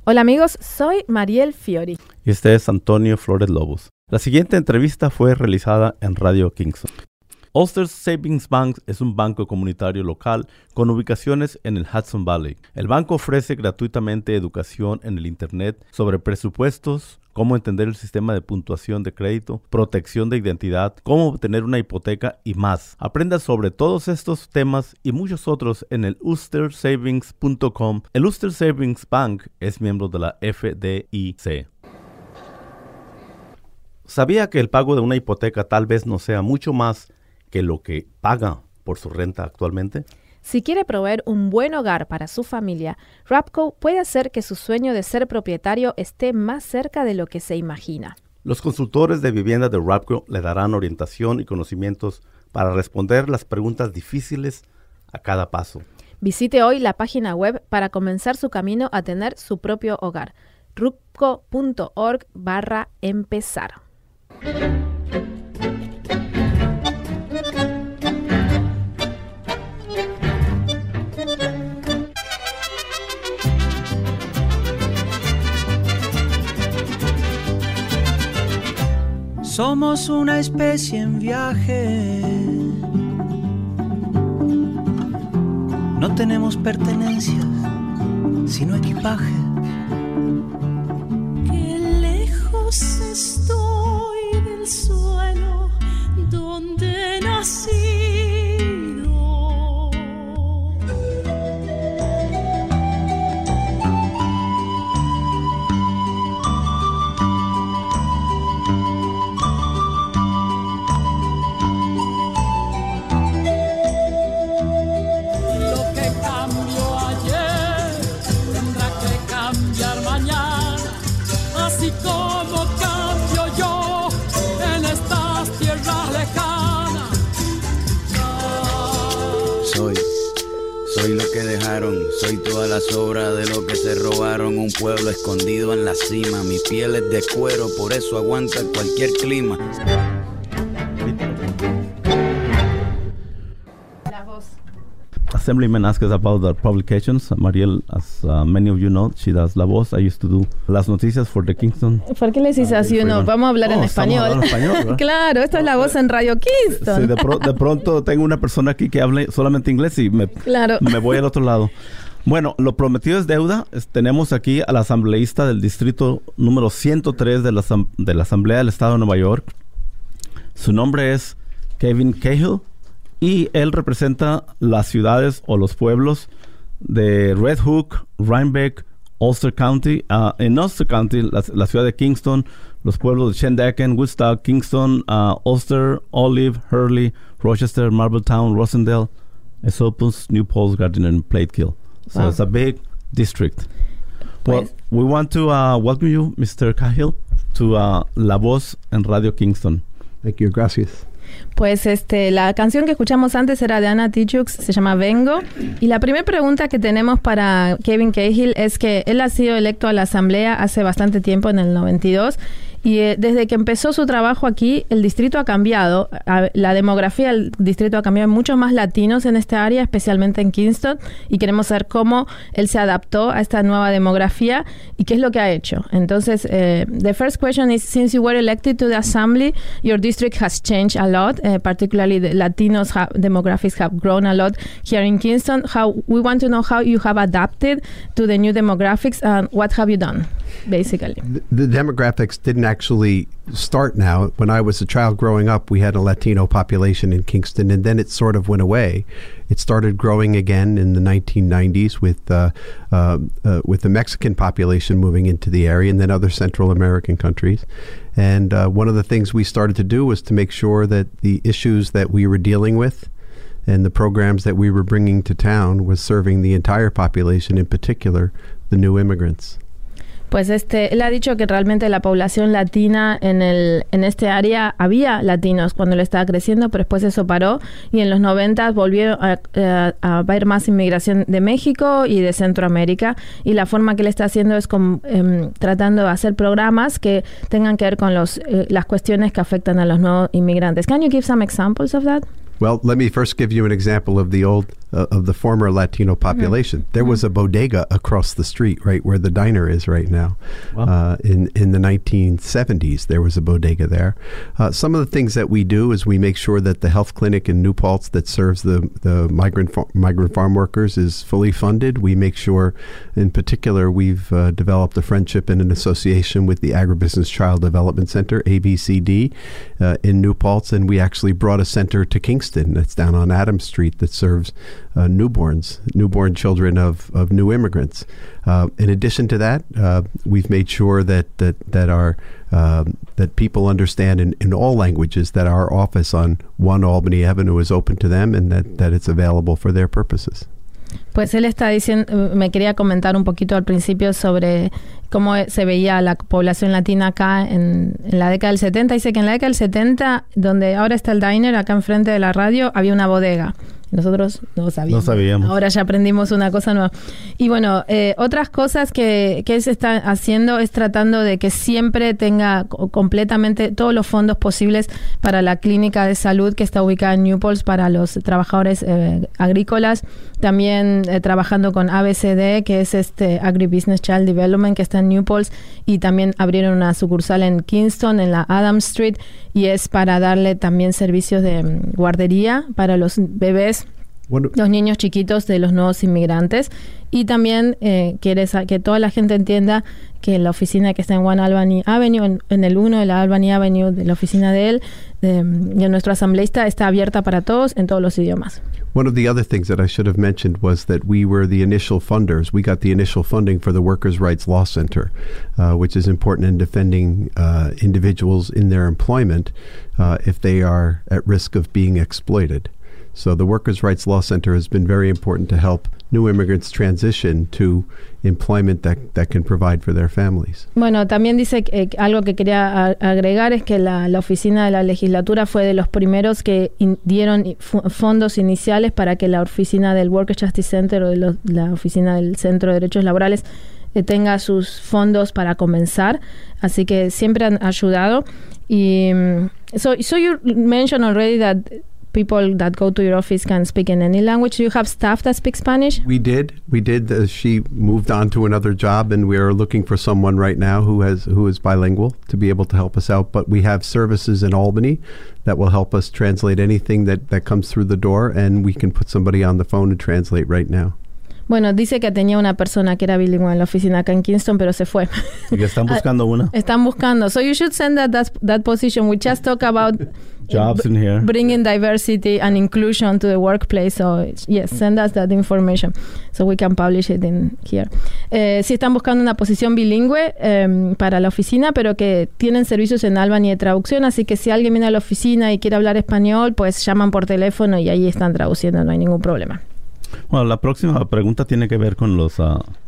Hola amigos, soy Mariel Fiori. Y este es Antonio Flores Lobos. La siguiente entrevista fue realizada en Radio Kingston. Ulster Savings Bank es un banco comunitario local con ubicaciones en el Hudson Valley. El banco ofrece gratuitamente educación en el Internet sobre presupuestos, cómo entender el sistema de puntuación de crédito, protección de identidad, cómo obtener una hipoteca y más. Aprenda sobre todos estos temas y muchos otros en el ulstersavings.com. El Ulster Savings Bank es miembro de la FDIC. ¿Sabía que el pago de una hipoteca tal vez no sea mucho más que lo que paga por su renta actualmente? Si quiere proveer un buen hogar para su familia, Rapco puede hacer que su sueño de ser propietario esté más cerca de lo que se imagina. Los consultores de vivienda de Rapco le darán orientación y conocimientos para responder las preguntas difíciles a cada paso. Visite hoy la página web para comenzar su camino a tener su propio hogar. rapco.org/empezar. Somos una especie en viaje. No tenemos pertenencias, sino equipaje. Qué lejos estoy del suelo donde nací. Soy lo que dejaron, soy toda la sobra de lo que se robaron. Un pueblo escondido en la cima, mi piel es de cuero, por eso aguanta cualquier clima. Assemblyman asked us about the publications. Mariel, as many of you know, she does La Voz. I used to do las noticias for the Kingston. ¿Por qué les dices así uno? Vamos a hablar en español. Claro, esto es La Voz en Radio Kingston. Sí, de pronto tengo una persona aquí que hable solamente inglés y me voy al otro lado. Bueno, lo prometido es deuda. Tenemos aquí al asambleísta del distrito número 103 de la Asamblea del Estado de Nueva York. Su nombre es Kevin Cahill. Y él representa las ciudades o los pueblos de Red Hook, Rhinebeck, Ulster County. En Ulster County, la ciudad de Kingston, los pueblos de Shandaken, Woodstock, Kingston, Ulster, Olive, Hurley, Rochester, Marbletown, Rosendale, Esopus, New Paltz, Gardiner, and Platekill. So it's a big district. Well, we want to welcome you, Mr. Cahill, to La Voz en Radio Kingston. Thank you, gracias. Pues la canción que escuchamos antes era de Anna Tijoux, se llama Vengo. Y la primera pregunta que tenemos para Kevin Cahill es que él ha sido electo a la Asamblea hace bastante tiempo, en el 92. Y desde que empezó su trabajo aquí, el distrito ha cambiado. La demografía del distrito ha cambiado. Hay muchos más latinos en esta área, especialmente en Kingston. Y queremos saber cómo él se adaptó a esta nueva demografía y qué es lo que ha hecho. Entonces, the first question is, since you were elected to the assembly, your district has changed a lot. Particularly the Latinos demographics have grown a lot here in Kingston. We want to know how you have adapted to the new demographics and what have you done, basically. The demographics didn't actually start now. When I was a child growing up, we had a Latino population in Kingston, and then it sort of went away. It started growing again in the 1990s with the Mexican population moving into the area, and then other Central American countries. And one of the things we started to do was to make sure that the issues that we were dealing with and the programs that we were bringing to town was serving the entire population, in particular the new immigrants. Pues él ha dicho que realmente la población latina en este área, había latinos cuando él estaba creciendo, pero después eso paró y en los 90 volvieron a haber más inmigración de México y de Centroamérica, y la forma que él está haciendo es tratando de hacer programas que tengan que ver con las cuestiones que afectan a los nuevos inmigrantes. Can you give some examples of that? Well, let me first give you an example of the former Latino population. There was a bodega across the street, right where the diner is right now. Wow. In the 1970s, there was a bodega there. Some of the things that we do is we make sure that the health clinic in New Paltz that serves the migrant farm workers is fully funded. We make sure, in particular, we've developed a friendship and an association with the Agribusiness Child Development Center, ABCD, in New Paltz, and we actually brought a center to Kingston. That's down on Adams Street that serves newborn children of new immigrants. In addition to that, we've made sure that people understand in all languages that our office on 1 Albany Avenue is open to them and that it's available for their purposes. Pues él está diciendo, me quería comentar un poquito al principio sobre cómo se veía la población latina acá en la década del 70. Dice que en la década del 70, donde ahora está el diner, acá enfrente de la radio, había una bodega. Nosotros no sabíamos. Ahora ya aprendimos una cosa nueva. Y bueno, otras cosas que él se está haciendo es tratando de que siempre tenga completamente todos los fondos posibles para la clínica de salud que está ubicada en New Paltz para los trabajadores agrícolas. También trabajando con ABCD, que es Agribusiness Child Development, que está en New Paltz. Y también abrieron una sucursal en Kingston, en la Adams Street. Y es para darle también servicios de guardería para los bebés. Los niños chiquitos de los nuevos inmigrantes. Y también quiere que toda la gente entienda que la oficina que está en 1 Albany Avenue, en el 1 de la Albany Avenue, de la oficina de él, de nuestro asambleísta, está abierta para todos en todos los idiomas. One of the other things that I should have mentioned was that we were the initial funders. We got the initial funding for the Workers' Rights Law Center, which is important in defending individuals in their employment if they are at risk of being exploited. So the Workers' Rights Law Center has been very important to help new immigrants transition to employment that can provide for their families. Bueno, también dice que algo que quería agregar es que la oficina de la legislatura fue de los primeros que dieron fondos iniciales para que la oficina del Workers' Justice Center o la oficina del Centro de Derechos Laborales tenga sus fondos para comenzar. Así que siempre han ayudado. Y so you mentioned already that people that go to your office can speak in any language. Do you have staff that speak Spanish? We did. She moved on to another job, and we are looking for someone right now who is bilingual to be able to help us out. But we have services in Albany that will help us translate anything that comes through the door, and we can put somebody on the phone to translate right now. Bueno, dice que tenía una persona que era bilingüe en la oficina acá en Kingston, pero se fue. Y están buscando una. Están buscando. So you should send that position. We just talk about jobs in here. Bringing diversity and inclusion to the workplace. So yes, send us that information so we can publish it in here. Sí están buscando una posición bilingüe para la oficina, pero que tienen servicios en Albany de traducción. Así que si alguien viene a la oficina y quiere hablar español, pues llaman por teléfono y ahí están traduciendo. No hay ningún problema. Bueno, la próxima pregunta tiene que ver con los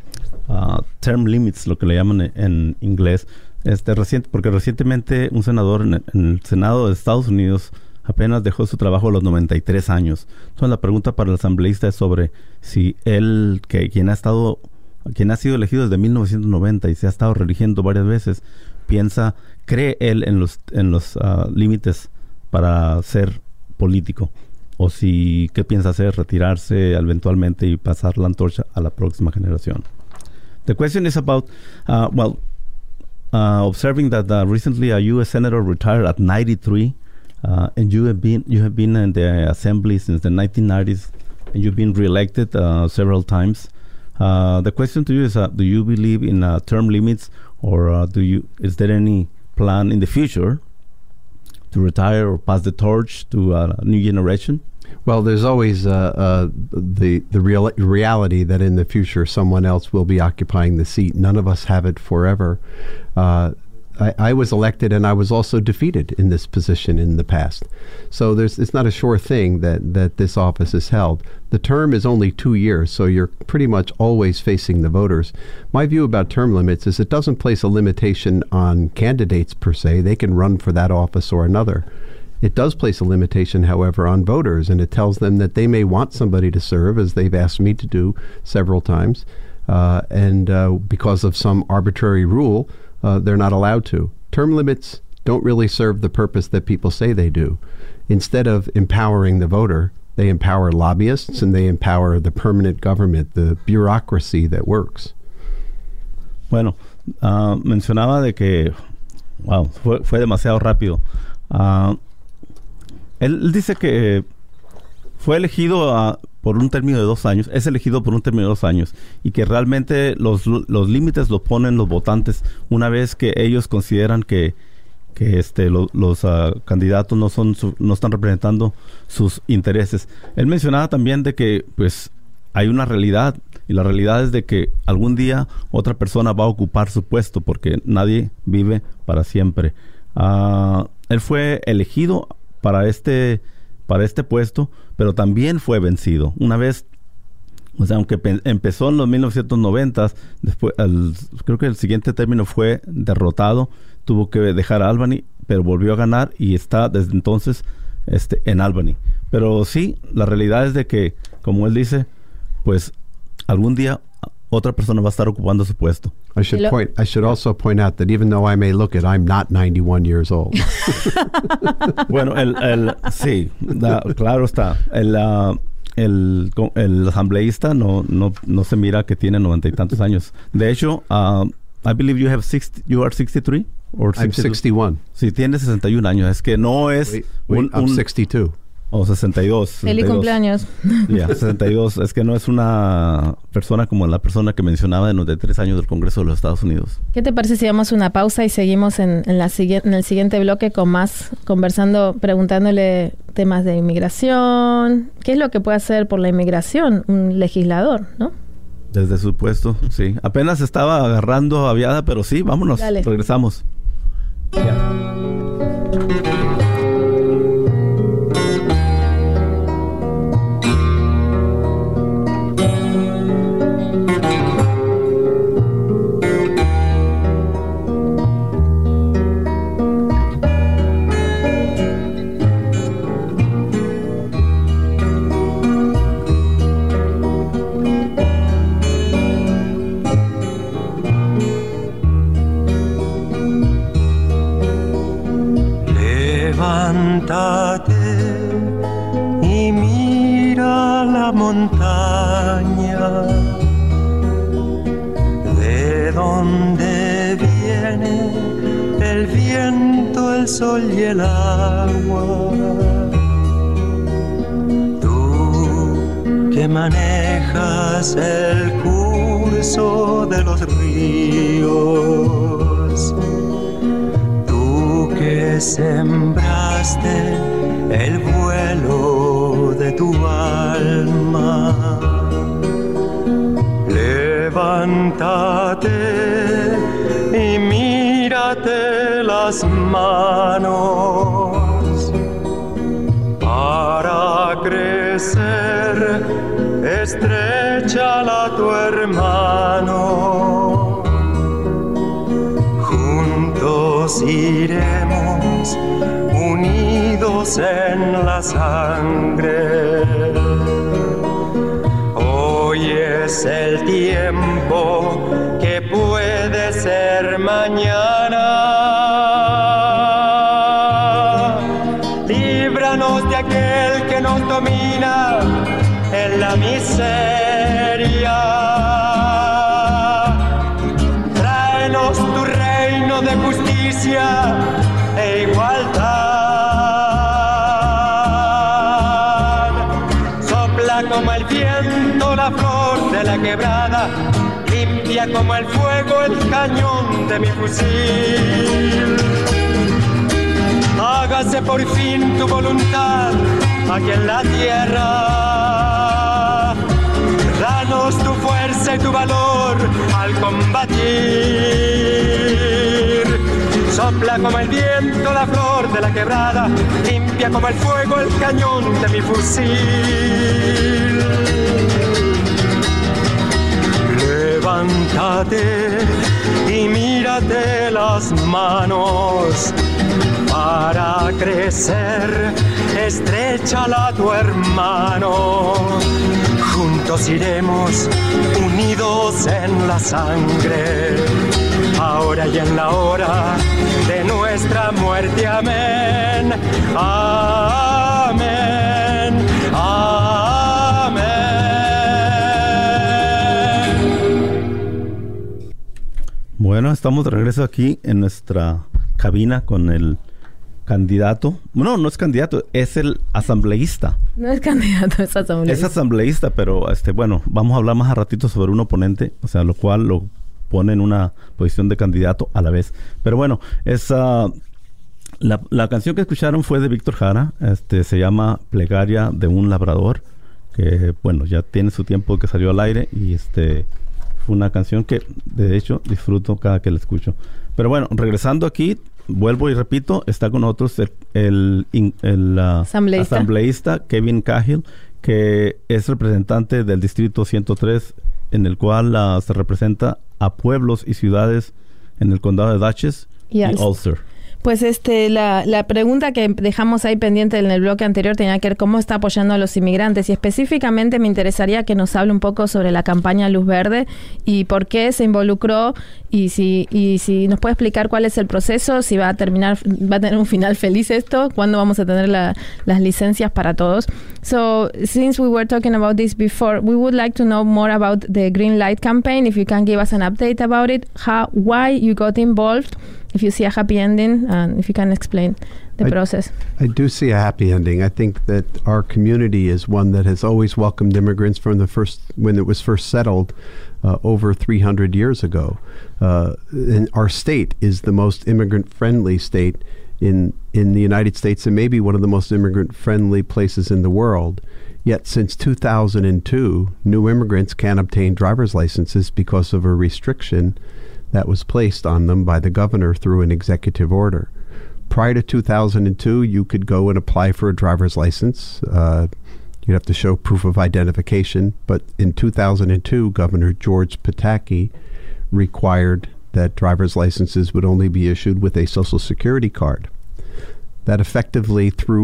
term limits, lo que le llaman en inglés. Porque recientemente un senador en el Senado de Estados Unidos apenas dejó su trabajo a los 93 años. Entonces la pregunta para el asambleísta es sobre si él, quien ha sido elegido desde 1990 y se ha estado reeligiendo varias veces, cree él en los límites para ser político. O si, ¿qué piensa hacer? Retirarse eventualmente y pasar la antorcha a la próxima generación. The question is about, observing that recently a U.S. Senator retired at 93, and you have been in the Assembly since the 1990s, and you've been reelected several times. The question to you is, do you believe in term limits, or is there any plan in the future to retire or pass the torch to a new generation? Well, there's always the reality that in the future someone else will be occupying the seat. None of us have it forever. I was elected and I was also defeated in this position in the past. So it's not a sure thing that this office is held. The term is only 2 years, so you're pretty much always facing the voters. My view about term limits is it doesn't place a limitation on candidates per se. They can run for that office or another. It does place a limitation, however, on voters, and it tells them that they may want somebody to serve, as they've asked me to do several times, and because of some arbitrary rule, they're not allowed to. Term limits don't really serve the purpose that people say they do. Instead of empowering the voter, they empower lobbyists and they empower the permanent government, the bureaucracy that works. Bueno, mencionaba de que, wow, fue demasiado rápido. Él dice que fue elegido por un término de 2 años, es elegido por un término de 2 años, y que realmente los límites los ponen los votantes una vez que ellos consideran que los candidatos no están representando sus intereses. Él mencionaba también de que pues hay una realidad, y la realidad es de que algún día otra persona va a ocupar su puesto, porque nadie vive para siempre. Él fue elegido para este puesto, pero también fue vencido. Una vez, o sea, aunque empezó en los 1990, después, creo que el siguiente término fue derrotado, tuvo que dejar a Albany, pero volvió a ganar y está desde entonces en Albany. Pero sí, la realidad es de que, como él dice, pues algún día otra persona va a estar ocupando su puesto. I should also point out that even though I may look it, I'm not 91 years old. Bueno, sí, claro está. El asambleísta no se mira que tiene 90 y tantos años. De hecho, I believe you are 63 or 62? I'm 61. Sí, tiene 61 años. Es que no es I'm 62. O 62. Feliz cumpleaños. Ya, 62. Es que no es una persona como la persona que mencionaba de 93 años del Congreso de los Estados Unidos. ¿Qué te parece si damos una pausa y seguimos en el siguiente bloque con más conversando, preguntándole temas de inmigración? ¿Qué es lo que puede hacer por la inmigración un legislador, no? Desde su puesto, sí. Apenas estaba agarrando aviada, pero sí, vámonos. Dale. Regresamos. Ya. Y mira la montaña, de donde viene el viento, el sol y el agua. Tú que manejas el curso de los ríos, tú que sembraste el vuelo de tu alma, levántate y mírate las manos para crecer, estréchala a tu hermano. Juntos iremos unidos en la sangre. Hoy es el tiempo que puede ser mañana. Líbranos de aquel que nos domina en la miseria. Tráenos tu reino de justicia e igualdad. Como el viento la flor de la quebrada, limpia como el fuego el cañón de mi fusil. Hágase por fin tu voluntad aquí en la tierra. Danos tu fuerza y tu valor al combatir. Sopla como el viento la flor de la quebrada, limpia como el fuego el cañón de mi fusil. Levántate y mírate las manos para crecer, estréchala a tu hermano. Juntos iremos unidos en la sangre, ahora y en la hora de nuestra muerte. amén, amén, amén. Bueno, estamos de regreso aquí en nuestra cabina con el candidato. No es candidato, es el asambleísta. No es candidato, es asambleísta. Es asambleísta, pero bueno, vamos a hablar más a ratito sobre un oponente, o sea, lo cual lo pone en una posición de candidato a la vez. Pero bueno, la canción que escucharon fue de Víctor Jara, se llama Plegaria de un labrador, que bueno, ya tiene su tiempo que salió al aire y fue una canción que de hecho disfruto cada que la escucho. Pero bueno, regresando aquí, vuelvo y repito, está con nosotros el asambleísta Kevin Cahill, que es representante del Distrito 103, en el cual se representa a pueblos y ciudades en el condado de Dutchess y Ulster. Pues la pregunta que dejamos ahí pendiente en el bloque anterior tenía que ver cómo está apoyando a los inmigrantes, y específicamente me interesaría que nos hable un poco sobre la campaña Luz Verde y por qué se involucró, y si nos puede explicar cuál es el proceso, si va a tener un final feliz esto, cuándo vamos a tener las licencias para todos. So, since we were talking about this before, we would like to know more about the Green Light campaign, if you can give us an update about it, why you got involved, if you see a happy ending, and if you can explain the process. I do see a happy ending. I think that our community is one that has always welcomed immigrants when it was first settled over 300 years ago. And our state is the most immigrant-friendly state in the United States, and maybe one of the most immigrant-friendly places in the world. Yet since 2002, new immigrants can't obtain driver's licenses because of a restriction that was placed on them by the governor through an executive order. Prior to 2002, you could go and apply for a driver's license. You'd have to show proof of identification. But in 2002, Governor George Pataki required that driver's licenses would only be issued with a Social Security card. That effectively threw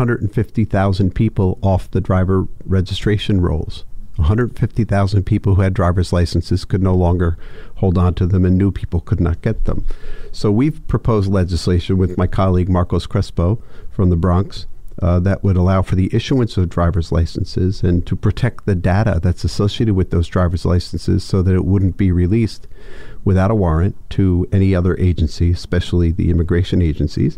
150,000 people off the driver registration rolls. 150,000 people who had driver's licenses could no longer hold on to them, and new people could not get them. So we've proposed legislation with my colleague Marcos Crespo from the Bronx that would allow for the issuance of driver's licenses and to protect the data that's associated with those driver's licenses so that it wouldn't be released without a warrant to any other agency, especially the immigration agencies.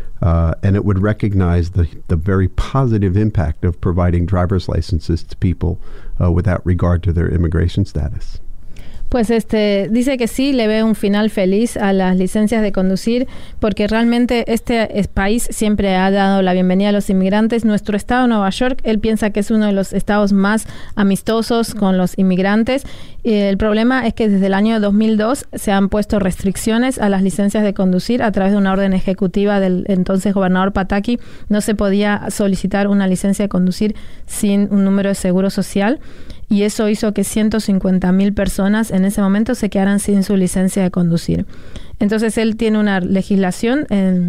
And it would recognize the very positive impact of providing driver's licenses to people without regard to their immigration status. Pues dice que sí, le ve un final feliz a las licencias de conducir, porque realmente este país siempre ha dado la bienvenida a los inmigrantes. Nuestro estado, Nueva York, él piensa que es uno de los estados más amistosos con los inmigrantes. El problema es que desde el año 2002 se han puesto restricciones a las licencias de conducir a través de una orden ejecutiva del entonces gobernador Pataki. No se podía solicitar una licencia de conducir sin un número de seguro social. Y eso hizo que 150,000 personas en ese momento se quedaran sin su licencia de conducir. Entonces él tiene una legislación,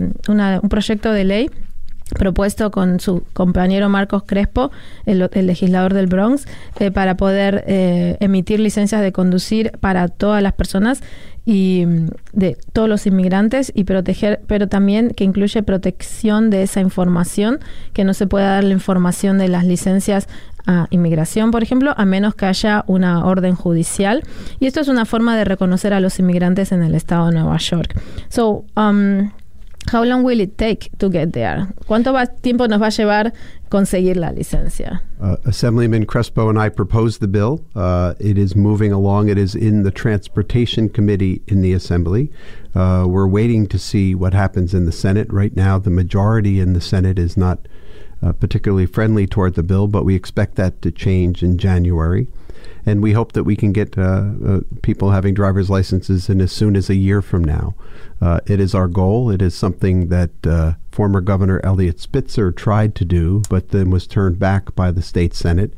un proyecto de ley propuesto con su compañero Marcos Crespo, el legislador del Bronx, para poder emitir licencias de conducir para todas las personas y de todos los inmigrantes, y proteger, pero también que incluye protección de esa información, que no se pueda dar la información de las licencias a inmigración, por ejemplo, a menos que haya una orden judicial. Y esto es una forma de reconocer a los inmigrantes en el estado de Nueva York. So, how long will it take to get there? ¿Cuánto tiempo nos va a llevar conseguir la licencia? Assemblyman Crespo and I proposed the bill. It is moving along. It is in the Transportation Committee in the Assembly. We're waiting to see what happens in the Senate. Right now, the majority in the Senate is not particularly friendly toward the bill, but we expect that to change in January. And we hope that we can get people having driver's licenses in as soon as a year from now. It is our goal. It is something that former Governor Eliot Spitzer tried to do, but then was turned back by the state Senate.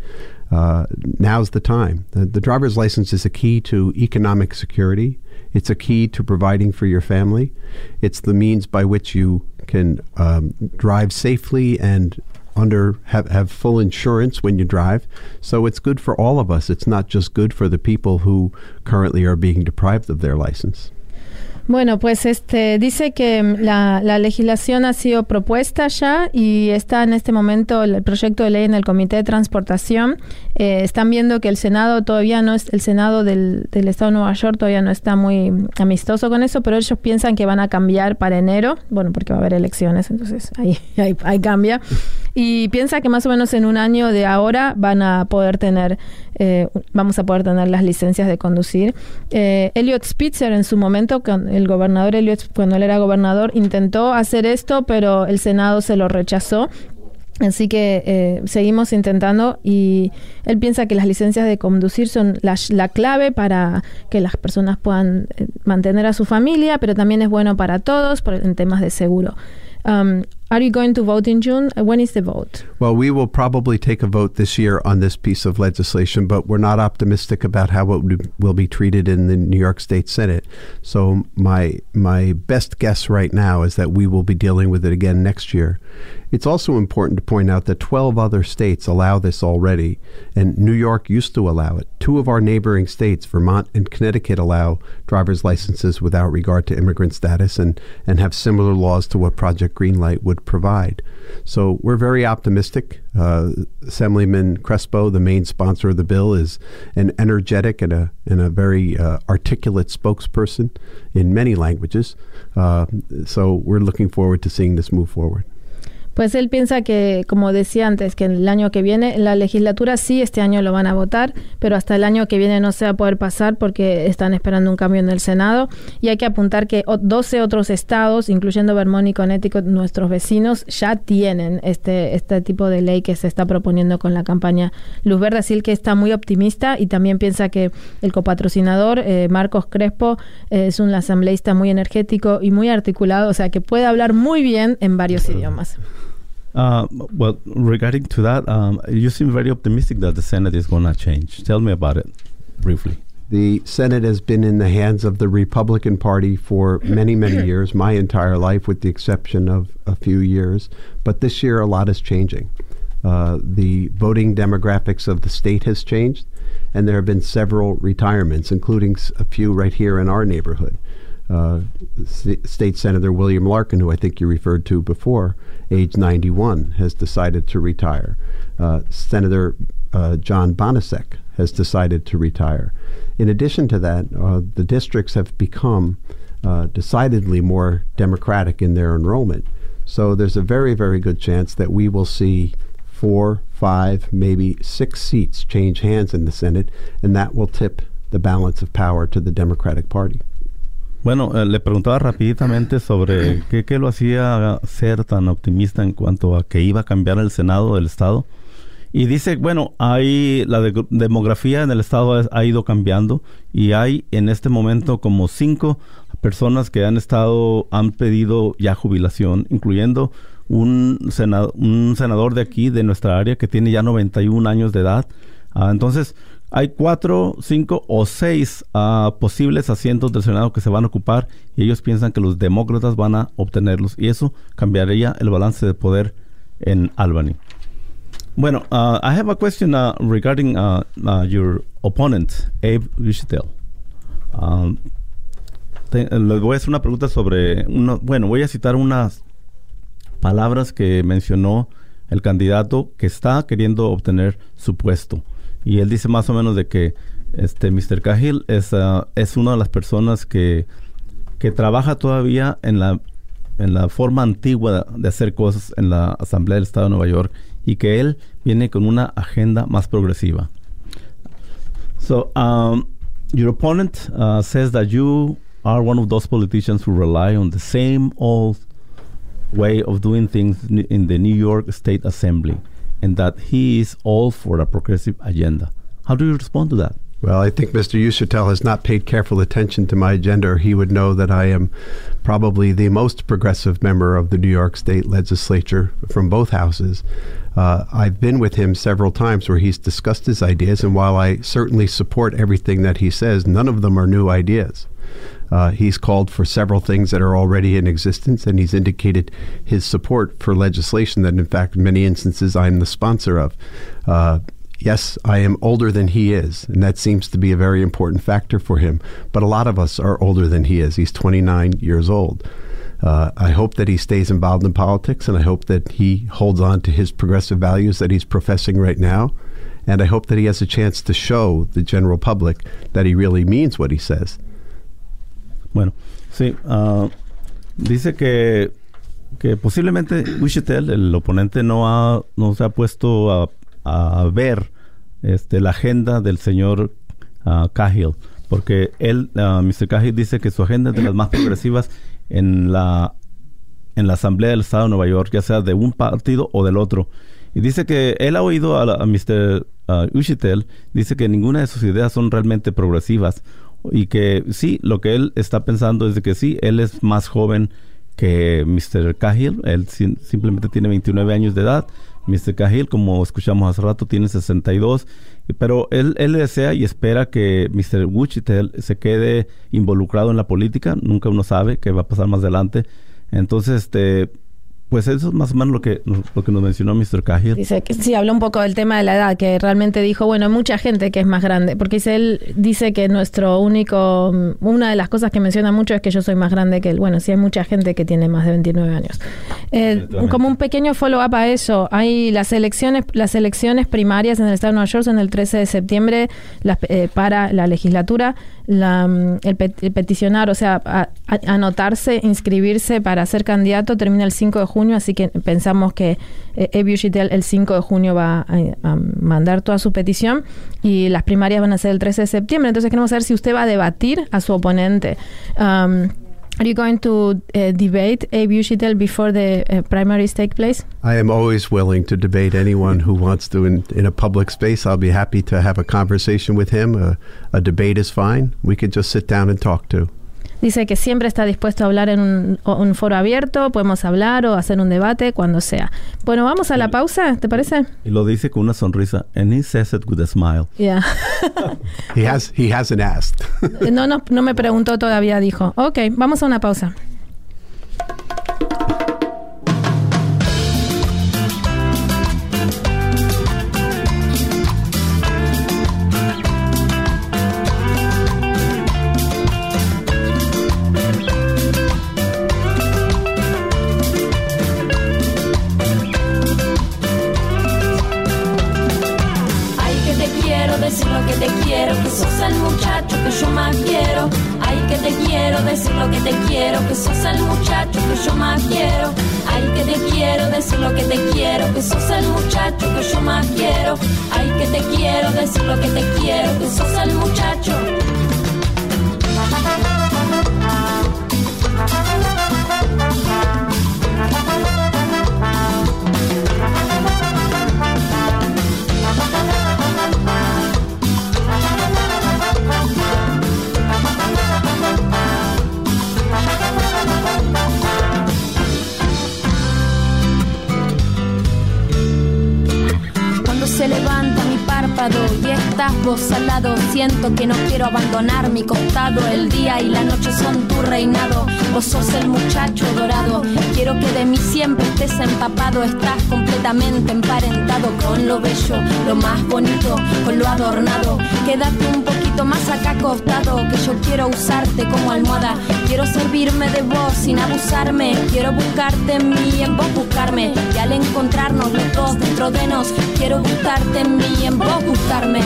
Now's the time. The driver's license is a key to economic security. It's a key to providing for your family. It's the means by which you can drive safely and have full insurance when you drive. So it's good for all of us. It's not just good for the people who currently are being deprived of their license. Bueno, pues dice que la legislación ha sido propuesta ya y está en este momento el proyecto de ley en el Comité de Transportación. Están viendo que el Senado todavía no es, el Senado del Estado de Nueva York todavía no está muy amistoso con eso, pero ellos piensan que van a cambiar para enero, bueno, porque va a haber elecciones, entonces ahí cambia. Y piensa que más o menos en un año de ahora vamos a poder tener las licencias de conducir. Eliot Spitzer en su momento, el gobernador Eliot, cuando él era gobernador, intentó hacer esto, pero el Senado se lo rechazó. Así que seguimos intentando y él piensa que las licencias de conducir son la clave para que las personas puedan mantener a su familia, pero también es bueno para todos en temas de seguro. Are you going to vote in June? When is the vote? Well, we will probably take a vote this year on this piece of legislation, but we're not optimistic about how it will be treated in the New York State Senate. So my best guess right now is that we will be dealing with it again next year. It's also important to point out that 12 other states allow this already, and New York used to allow it. 2 of our neighboring states, Vermont and Connecticut, allow driver's licenses without regard to immigrant status and have similar laws to what Project Greenlight would provide. So we're very optimistic. Assemblyman Crespo, the main sponsor of the bill, is an energetic and a very articulate spokesperson in many languages. So we're looking forward to seeing this move forward. Pues él piensa que, como decía antes, que el año que viene, la legislatura sí, este año lo van a votar, pero hasta el año que viene no se va a poder pasar porque están esperando un cambio en el Senado. Y hay que apuntar que 12 otros estados, incluyendo Vermont y Connecticut, nuestros vecinos, ya tienen este tipo de ley que se está proponiendo con la campaña Luz Verde. Así que está muy optimista y también piensa que el copatrocinador, Marcos Crespo, es un asambleísta muy energético y muy articulado, o sea que puede hablar muy bien en varios idiomas. Well, regarding to that, you seem very optimistic that the Senate is going to change. Tell me about it, briefly. The Senate has been in the hands of the Republican Party for many, many years, my entire life, with the exception of a few years. But this year, a lot is changing. The voting demographics of the state has changed, and there have been several retirements, including a few right here in our neighborhood. State Senator William Larkin, who I think you referred to before, age 91, has decided to retire. Senator John Bonasek has decided to retire. In addition to that, the districts have become decidedly more democratic in their enrollment. So there's a very, very good chance that we will see 4, 5, maybe 6 seats change hands in the Senate, and that will tip the balance of power to the Democratic Party. Bueno, le preguntaba rapiditamente sobre qué lo hacía ser tan optimista en cuanto a que iba a cambiar el Senado del Estado. Y dice, bueno, la demografía en el Estado ha ido cambiando y hay en este momento como 5 personas que han pedido ya jubilación, incluyendo un senador de aquí, de nuestra área, que tiene ya 91 años de edad. Entonces, hay 4, 5 o 6 posibles asientos del Senado que se van a ocupar y ellos piensan que los demócratas van a obtenerlos y eso cambiaría el balance de poder en Albany. Bueno, I have a question regarding your opponent, Abe Vichitel. Les voy a hacer una pregunta sobre voy a citar unas palabras que mencionó el candidato que está queriendo obtener su puesto. Y él dice más o menos de que Mr. Cahill es una de las personas que trabaja todavía en la forma antigua de hacer cosas en la Asamblea del Estado de Nueva York y que él viene con una agenda más progresiva. So, your opponent says that you are one of those politicians who rely on the same old way of doing things in the New York State Assembly, and that he is all for a progressive agenda. How do you respond to that? Well, I think Mr. Uschitel has not paid careful attention to my agenda, or he would know that I am probably the most progressive member of the New York State Legislature from both houses. I've been with him several times where he's discussed his ideas, and while I certainly support everything that he says, none of them are new ideas. He's called for several things that are already in existence, and he's indicated his support for legislation that, in fact, in many instances, I'm the sponsor of. yes, I am older than he is, and that seems to be a very important factor for him. But a lot of us are older than he is. He's 29 years old. I hope that he stays involved in politics, and I hope that he holds on to his progressive values that he's professing right now. And I hope that he has a chance to show the general public that he really means what he says. Bueno, sí. Dice que posiblemente Uchitel, el oponente, no se ha puesto a ver la agenda del señor Cahill, porque él, Mr. Cahill, dice que su agenda es de las más progresivas en la Asamblea del Estado de Nueva York, ya sea de un partido o del otro. Y dice que él ha oído a Mr. Uchitel, dice que ninguna de sus ideas son realmente progresivas, y que sí, lo que él está pensando es de que sí, él es más joven que Mr. Cahill. Él simplemente tiene 29 años de edad. Mr. Cahill, como escuchamos hace rato, tiene 62, pero él desea y espera que Mr. Uchitel se quede involucrado en la política. Nunca uno sabe qué va a pasar más adelante. Entonces, pues eso es más o menos lo que nos mencionó Mr. Cahill. Dice que sí, habló un poco del tema de la edad, que realmente dijo, bueno, hay mucha gente que es más grande, porque él dice que una de las cosas que menciona mucho es que yo soy más grande que él. Bueno, sí hay mucha gente que tiene más de 29 años. Como un pequeño follow-up a eso, hay las elecciones primarias en el estado de Nueva York son el 13 de septiembre para la legislatura. El peticionar, o sea, anotarse, inscribirse para ser candidato termina el 5 de junio, así que pensamos que Abe Uchitel el 5 de junio va a mandar toda su petición y las primarias van a ser el 13 de septiembre. Entonces queremos saber si usted va a debatir a su oponente. Are you going to debate Abe Uchitel before the primaries take place? I am always willing to debate anyone who wants to in a public space. I'll be happy to have a conversation with him. A debate is fine. We could just sit down and talk too. Dice que siempre está dispuesto a hablar en un foro abierto, podemos hablar o hacer un debate cuando sea. Bueno, vamos a la pausa, ¿te parece? Y lo dice con una sonrisa. And he says it with a smile. Yeah. He hasn't asked. No me preguntó todavía, dijo. Ok, vamos a una pausa. Decir lo que te quiero, que sos el muchacho que yo más quiero. Ay, que te quiero, decir lo que te quiero, que sos el muchacho que yo más quiero. Ay, que te quiero, decir lo que te quiero, que sos el muchacho que yo más quiero. Ay, que te quiero, decir lo que te quiero, que sos el muchacho. Se levanta mi párpado y estás vos al lado. Siento que no quiero abandonar mi costado. El día y la noche son tu reinado. Vos sos el muchacho dorado. Quiero que de mí siempre estés empapado. Estás completamente emparentado con lo bello, lo más bonito, con lo adornado. Quédate un poquito más acá acostado, que yo quiero usarte como almohada. Quiero servirme de vos sin abusarme. Quiero buscarte en mí y en vos buscarme. Y al encontrarnos los dos dentro de nos, quiero gustarte en mí y en vos gustarme.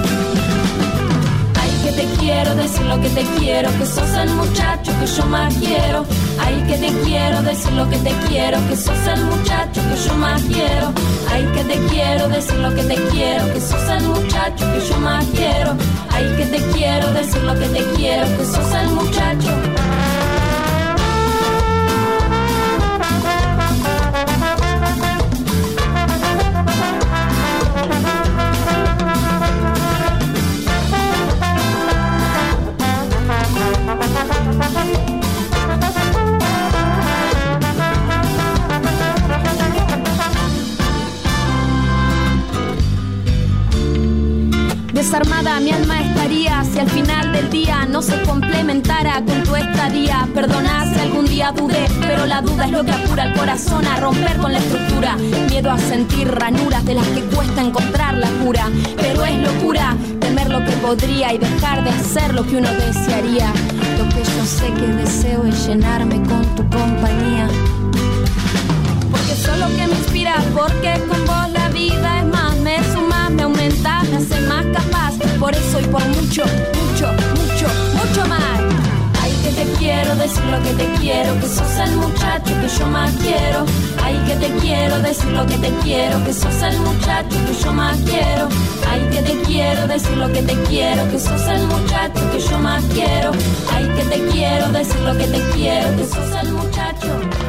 Ay, que te quiero, decir lo que te quiero, que sos el muchacho que yo más quiero. Ay, que te quiero, decir lo que te quiero, que sos el muchacho que yo más quiero. Ay, que te quiero, decir lo que te quiero, que sos el muchacho que yo más quiero. Ay, que te quiero, decir lo que te quiero, que sos el muchacho. Desarmada mi alma estaría si al final del día no se complementara con tu estadía. Perdona si algún día día dudé, pero la duda es lo que apura el corazón a romper con la estructura. Miedo a sentir ranuras de las que cuesta encontrar la cura. Pero es locura temer lo que podría y dejar de hacer lo que uno desearía. Lo que yo sé que deseo es llenarme con tu compañía. Porque sos lo que me inspira, porque con vos la vida es más. Me sumas, me aumentas, me haces más capaz. Por eso y por mucho, mucho, mucho, mucho más. Ay, que te quiero decir lo que te quiero, que sos el muchacho que yo más quiero. Ay, que te quiero decir lo que te quiero, que sos el muchacho que yo más quiero. Ay, que te quiero decir lo que te quiero, que sos el muchacho que yo más quiero. Ay, que te quiero decir lo que te quiero, que sos el muchacho.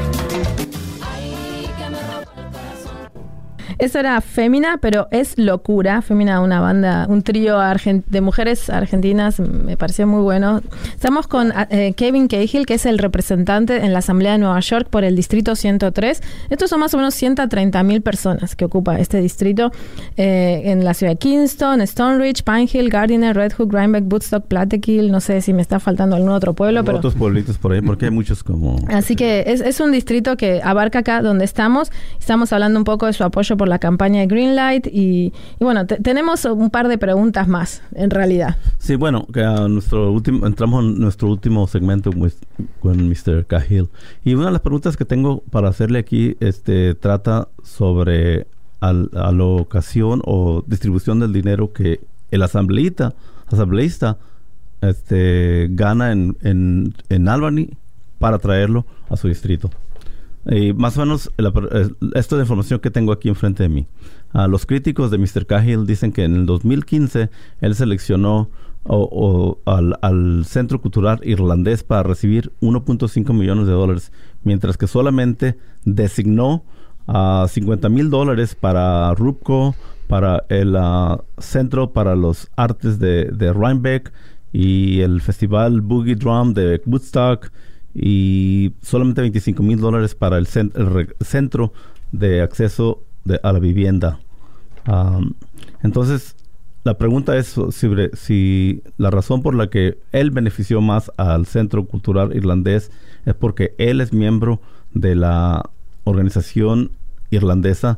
Eso era Fémina, pero es locura. Fémina, una banda, un trío de mujeres argentinas, me pareció muy bueno. Estamos con Kevin Cahill, que es el representante en la Asamblea de Nueva York por el Distrito 103. Estos son más o menos 130.000 personas que ocupa este distrito en la ciudad de Kingston, Stone Ridge, Pine Hill, Gardiner, Red Hook, Rhinebeck, Woodstock, Plattekill. No sé si me está faltando algún otro pueblo, pero otros pueblitos por ahí, porque hay muchos como... Así que es un distrito que abarca acá donde estamos. Estamos hablando un poco de su apoyo por la campaña de Greenlight y bueno, tenemos un par de preguntas más, en realidad. Sí, bueno, que entramos en nuestro último segmento con Mr. Cahill. Y una de las preguntas que tengo para hacerle aquí trata sobre alocación o distribución del dinero que el asambleísta gana en Albany para traerlo a su distrito. Y más o menos, esta es la información que tengo aquí enfrente de mí. Los críticos de Mr. Cahill dicen que en el 2015 él seleccionó al Centro Cultural Irlandés para recibir $1.5 millones, mientras que solamente designó $50,000 para Rupco, para el Centro para los Artes de Rhinebeck y el Festival Boogie Drum de Woodstock, y solamente $25,000 para el Centro de Acceso a la Vivienda. Entonces, la pregunta es si la razón por la que él benefició más al Centro Cultural Irlandés es porque él es miembro de la organización irlandesa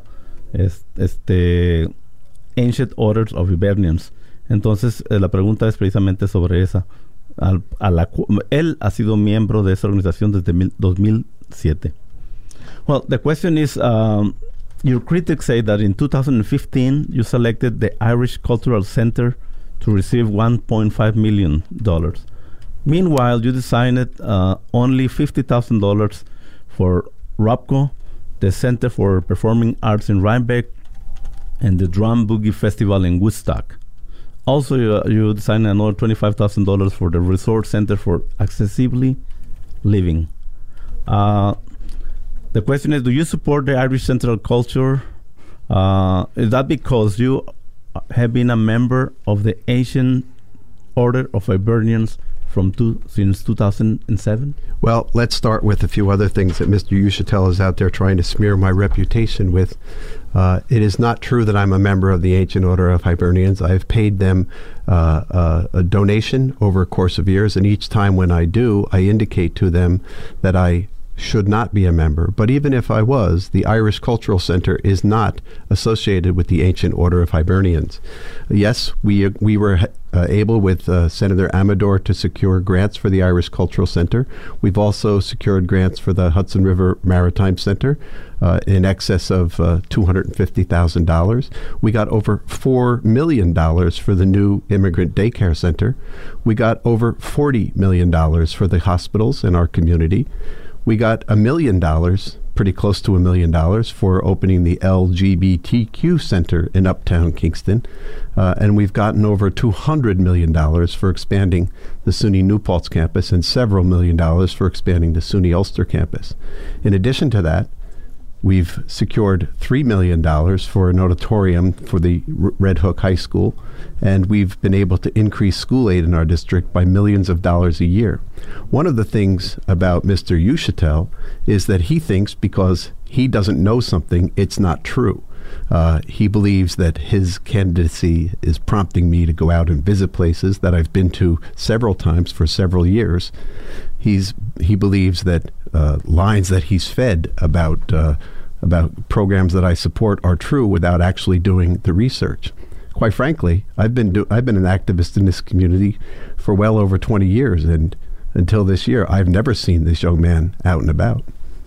Ancient Orders of Hibernians. Entonces, la pregunta es precisamente sobre esa. Él ha sido miembro de esa organización desde 2007. Well, the question is, your critics say that in 2015 you selected the Irish Cultural Center to receive $1.5 million. Meanwhile, you designed only $50,000 for ROPCO, the Center for Performing Arts in Rhinebeck, and the Drum Boogie Festival in Woodstock. Also, you designed another $25,000 for the Resort Center for Accessibly Living. The question is, do you support the Irish Central Culture? Is that because you have been a member of the Ancient Order of Hibernians since 2007? Well, let's start with a few other things that Mr. Uschitel is out there trying to smear my reputation with. It is not true that I'm a member of the Ancient Order of Hibernians. I've paid them a donation over a course of years, and each time when I do, I indicate to them that I should not be a member. But even if I was, the Irish Cultural Center is not associated with the Ancient Order of Hibernians. Yes, we were able with Senator Amador to secure grants for the Irish Cultural Center. We've also secured grants for the Hudson River Maritime Center in excess of $250,000. We got over $4 million for the new Immigrant Daycare Center. We got over $40 million for the hospitals in our community. We got $1 million, pretty close to $1 million, for opening the LGBTQ Center in Uptown Kingston. And we've gotten over $200 million for expanding the SUNY New Paltz campus and several $1 million for expanding the SUNY Ulster campus. In addition to that, we've secured $3 million for an auditorium for the Red Hook High School, and we've been able to increase school aid in our district by millions of dollars a year. One of the things about Mr. Uschitel is that he thinks because he doesn't know something, it's not true. He believes that his candidacy is prompting me to go out and visit places that I've been to several times for several years. He believes that lines that he's fed about programs that I support are true without actually doing the research. Quite frankly, I've been an activist in this community for well over 20 years, and until this year, I've never seen this young man out and about.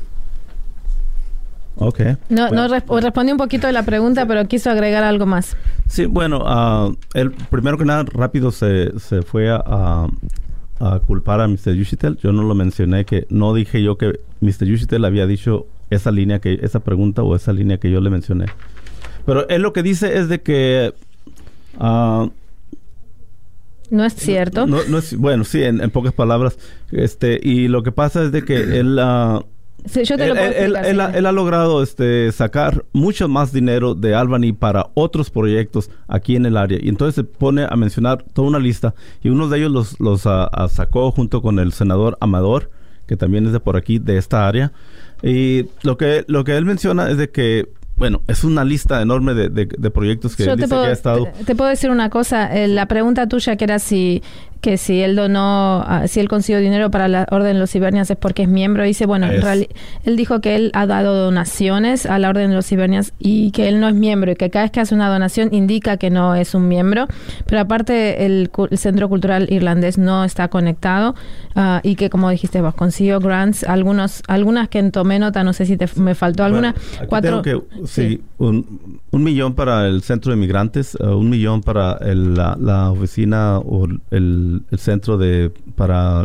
Okay. Respondió un poquito de la pregunta, pero quiso agregar algo más. Sí, bueno, él primero que nada rápido se fue a culpar a Mr. Uchitel. Yo no lo mencioné, que no dije yo que Mr. Uchitel había dicho esa pregunta o esa línea que yo le mencioné. Pero él lo que dice es de que no es cierto. No es, bueno, sí, en pocas palabras. Y lo que pasa es de que él sí, yo te lo puedo explicar, él ha logrado sacar mucho más dinero de Albany para otros proyectos aquí en el área. Y entonces se pone a mencionar toda una lista. Y uno de ellos los sacó junto con el senador Amador, que también es de por aquí, de esta área. Y lo que él menciona es de que, bueno, es una lista enorme de proyectos que él dice que ha estado... Te puedo decir una cosa. La pregunta tuya que era si él donó, si él consiguió dinero para la Orden de los Hibernians es porque es miembro. Dice, bueno, él dijo que él ha dado donaciones a la Orden de los Hibernians y que él no es miembro y que cada vez que hace una donación indica que no es un miembro. Pero aparte el Centro Cultural Irlandés no está conectado y que, como dijiste vos, consiguió grants, algunas que tomé nota, no sé si me faltó alguna. Bueno, sí, $1 millón para el Centro de Inmigrantes, $1 millón para la oficina o el centro para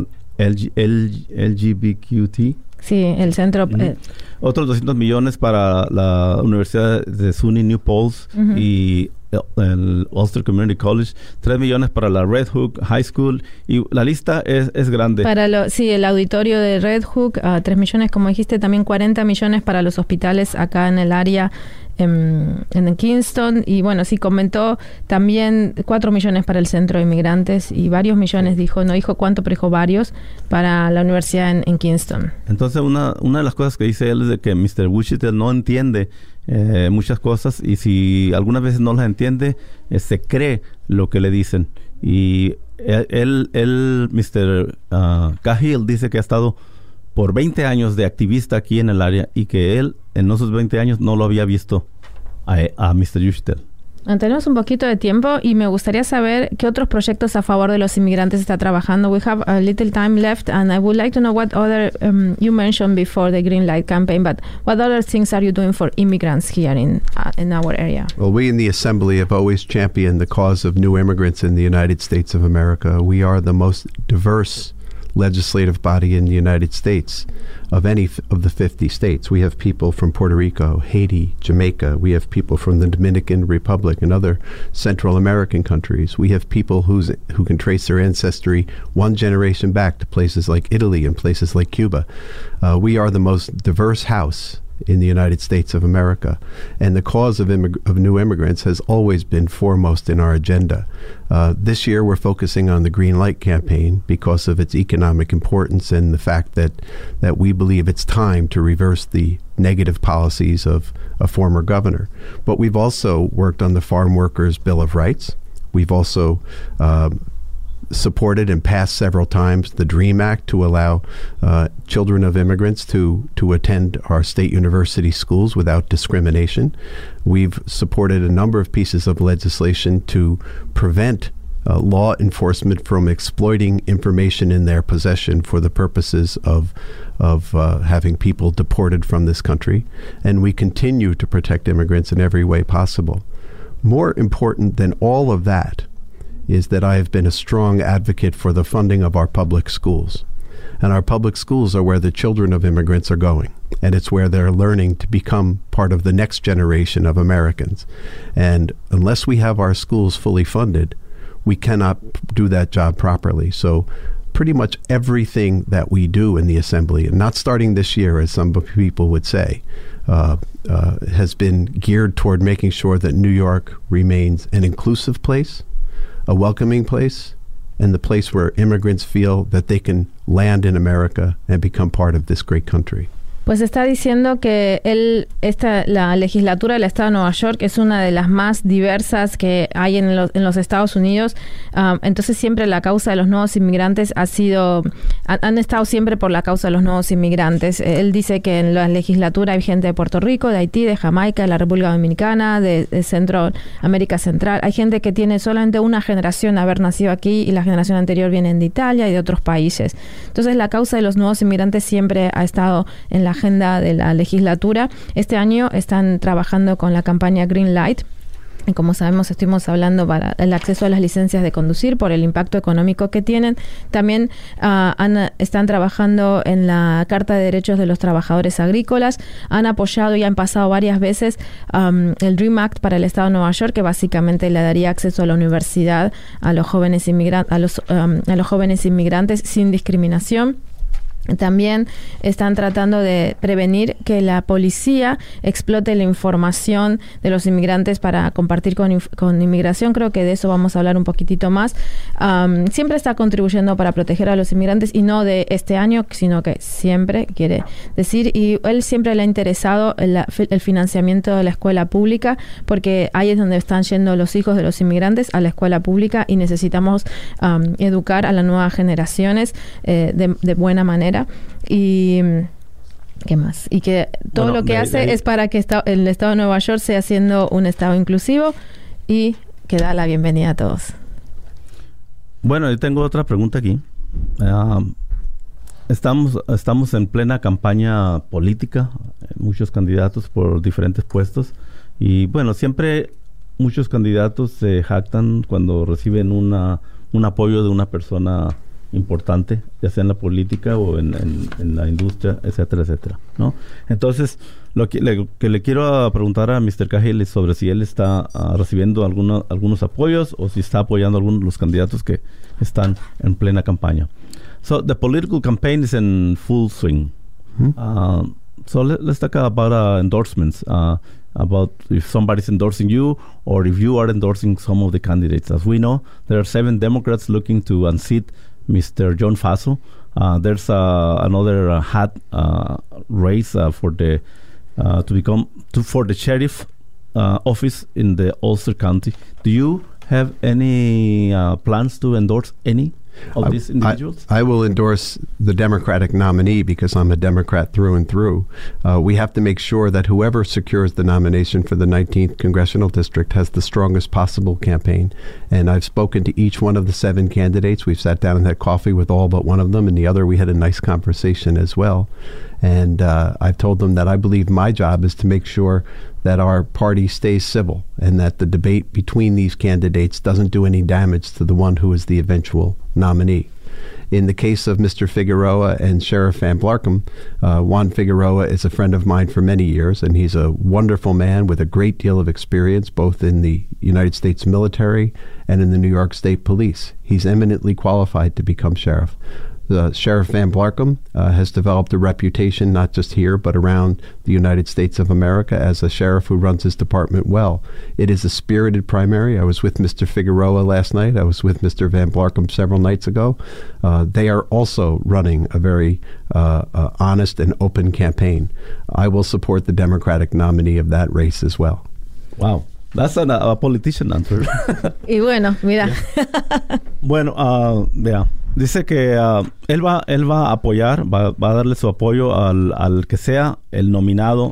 LGBTQT. Sí, el centro. Otros 200 millones para la Universidad de SUNY New Paltz y el Ulster Community College, 3 millones para la Red Hook High School, y la lista es grande. Sí, el auditorio de Red Hook, 3 millones, como dijiste, también 40 millones para los hospitales acá en el área, en Kingston, y bueno, sí comentó también 4 millones para el Centro de Inmigrantes y varios millones, no dijo cuánto, pero dijo varios para la universidad en Kingston. Entonces una de las cosas que dice él es de que Mr. Uchitel no entiende muchas cosas, y si algunas veces no las entiende, se cree lo que le dicen. Y él Mr. Cahill dice que ha estado por 20 años de activista aquí en el área y que él en esos 20 años no lo había visto a Mr. Uchitel. Tenemos un poquito de tiempo y me gustaría saber qué otros proyectos a favor de los inmigrantes está trabajando. We have a little time left, and I would like to know what other, you mentioned before the Green Light campaign, but what other things are you doing for immigrants here in our area? Well, we in the Assembly have always championed the cause of new immigrants in the United States of America. We are the most diverse legislative body in the United States of any of the 50 states. We have people from Puerto Rico, Haiti, Jamaica. We have people from the Dominican Republic and other Central American countries. We have people who can trace their ancestry one generation back to places like Italy and places like Cuba. We are the most diverse house in the United States of America, and the cause of new immigrants has always been foremost in our agenda. This year we're focusing on the Green Light campaign because of its economic importance and the fact that we believe it's time to reverse the negative policies of a former governor. But we've also worked on the Farm Workers' Bill of Rights. We've also supported and passed several times the DREAM Act to allow children of immigrants to attend our state university schools without discrimination. We've supported a number of pieces of legislation to prevent law enforcement from exploiting information in their possession for the purposes of having people deported from this country. And we continue to protect immigrants in every way possible. More important than all of that is that I have been a strong advocate for the funding of our public schools. And our public schools are where the children of immigrants are going. And it's where they're learning to become part of the next generation of Americans. And unless we have our schools fully funded, we cannot do that job properly. So pretty much everything that we do in the Assembly, and not starting this year, as some people would say, has been geared toward making sure that New York remains an inclusive place, a welcoming place, and the place where immigrants feel that they can land in America and become part of this great country. Pues está diciendo que la legislatura del Estado de Nueva York es una de las más diversas que hay en los Estados Unidos. Entonces siempre la causa de los nuevos inmigrantes han estado siempre por la causa de los nuevos inmigrantes. Él dice que en la legislatura hay gente de Puerto Rico, de Haití, de Jamaica, de la República Dominicana, de Centroamérica Central. Hay gente que tiene solamente una generación de haber nacido aquí y la generación anterior vienen de Italia y de otros países. Entonces la causa de los nuevos inmigrantes siempre ha estado en la agenda de la legislatura. Este año están trabajando con la campaña Green Light. Y como sabemos, estuvimos hablando para el acceso a las licencias de conducir por el impacto económico que tienen. También están trabajando en la Carta de Derechos de los Trabajadores Agrícolas. Han apoyado y han pasado varias veces el Dream Act para el Estado de Nueva York, que básicamente le daría acceso a la universidad a los jóvenes inmigrantes sin discriminación. También están tratando de prevenir que la policía explote la información de los inmigrantes para compartir con inmigración. Creo que de eso vamos a hablar un poquitito más. Siempre está contribuyendo para proteger a los inmigrantes y no de este año, sino que siempre quiere decir. Y él siempre le ha interesado el financiamiento de la escuela pública, porque ahí es donde están yendo los hijos de los inmigrantes, a la escuela pública, y necesitamos educar a las nuevas generaciones de buena manera. Y ¿qué más? Y que todo lo que hace es para que el Estado de Nueva York sea siendo un Estado inclusivo y que da la bienvenida a todos. Bueno, yo tengo otra pregunta aquí. Estamos en plena campaña política, muchos candidatos por diferentes puestos, y bueno, siempre muchos candidatos se jactan cuando reciben un apoyo de una persona importante, ya sea en la política o en la industria, etcétera, etcétera, ¿no? Entonces, lo que le quiero preguntar a Mr. Cahill es sobre si él está recibiendo algunos apoyos o si está apoyando a algunos de los candidatos que están en plena campaña. So, the political campaign is in full swing. So let's talk about endorsements, about if somebody's endorsing you or if you are endorsing some of the candidates. As we know, there are 7 Democrats looking to unseat Mr. John Faso. There's another hat race for the sheriff office in the Ulster County. Do you have any plans to endorse any of these individuals? I will endorse the Democratic nominee because I'm a Democrat through and through. We have to make sure that whoever secures the nomination for the 19th Congressional District has the strongest possible campaign. And I've spoken to each one of the 7 candidates. We've sat down and had coffee with all but one of them, and the other we had a nice conversation as well. And I've told them that I believe my job is to make sure that our party stays civil and that the debate between these candidates doesn't do any damage to the one who is the eventual nominee. In the case of Mr. Figueroa and Sheriff Van Blarcom, Juan Figueroa is a friend of mine for many years, and he's a wonderful man with a great deal of experience both in the United States military and in the New York State Police. He's eminently qualified to become sheriff. Sheriff Van Blarcom has developed a reputation not just here but around the United States of America as a sheriff who runs his department well. It is a spirited primary. I was with Mr. Figueroa last night. I was with Mr. Van Blarcom several nights ago. They are also running a very honest and open campaign. I will support the Democratic nominee of that race as well. Wow. That's a politician answer. Y bueno, mira. Bueno, yeah. Dice que él va a apoyar, va a darle su apoyo al que sea el nominado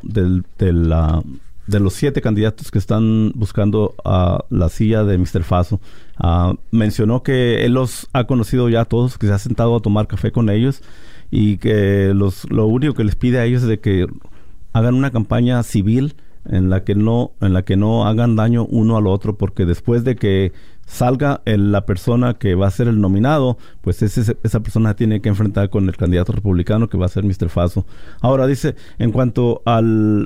de los 7 candidatos que están buscando la silla de Mr. Faso. Mencionó que él los ha conocido ya a todos, que se ha sentado a tomar café con ellos y que lo único que les pide a ellos es de que hagan una campaña civil en la que no hagan daño uno al otro, porque después de que salga la persona que va a ser el nominado, pues esa persona tiene que enfrentar con el candidato republicano que va a ser Mr. Faso. Ahora dice, en cuanto a